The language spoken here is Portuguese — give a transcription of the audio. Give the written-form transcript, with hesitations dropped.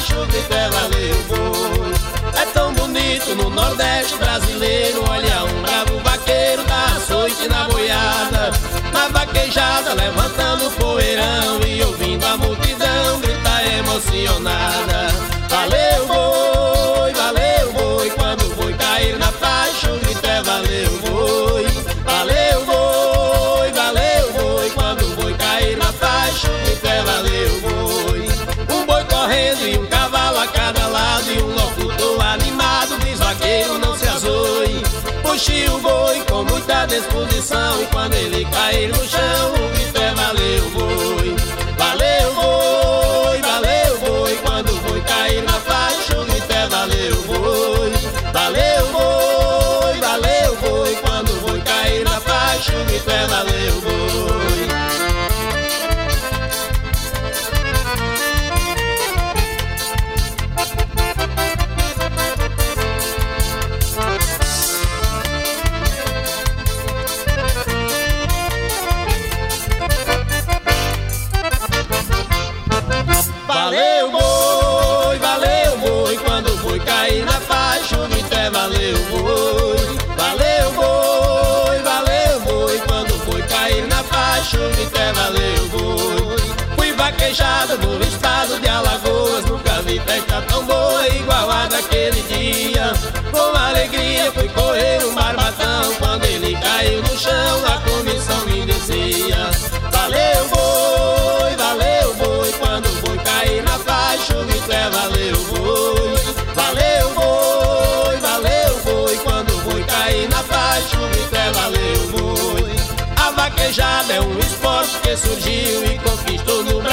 faixa, o grito é valeu boi. É tão bonito no Nordeste brasileiro, olha um bravo vaqueiro da açoite na boiada, na vaquejada levantando o poeirão e ouvindo a multidão gritar emocionada. Valeu boi, quando o boi cair na faixa, o grito é valeu boi. Valeu boi, quando o boi cair na faixa, o grito é valeu boi. Um boi correndo e um cavalo a cada lado e um locutor animado diz vaqueiro não se azoe. Puxe o boi com muita disposição e quando ele cair no chão, o grito é valeu boi. Valeu boi, quando o boi cair na faixa, o grito é valeu boi. Valeu boi, quando o boi cair na faixa, o grito é valeu boi. Valeu boi, quando o boi cair na faixa, o grito é valeu boi. Valeu boi, quando o boi cair na faixa, o grito é valeu boi. Fui vaquejada no estado de Alagoas, nunca vi festa tão boa igual a daquele dia. Com alegria fui correr um barbatão, quando ele caiu no chão, a comissão me dizia: valeu boi, quando o boi cair na faixa, o grito é valeu boi. Valeu boi, quando o boi cair na faixa, o grito é valeu boi. A vaquejada é um esporte que surgiu e conquistou no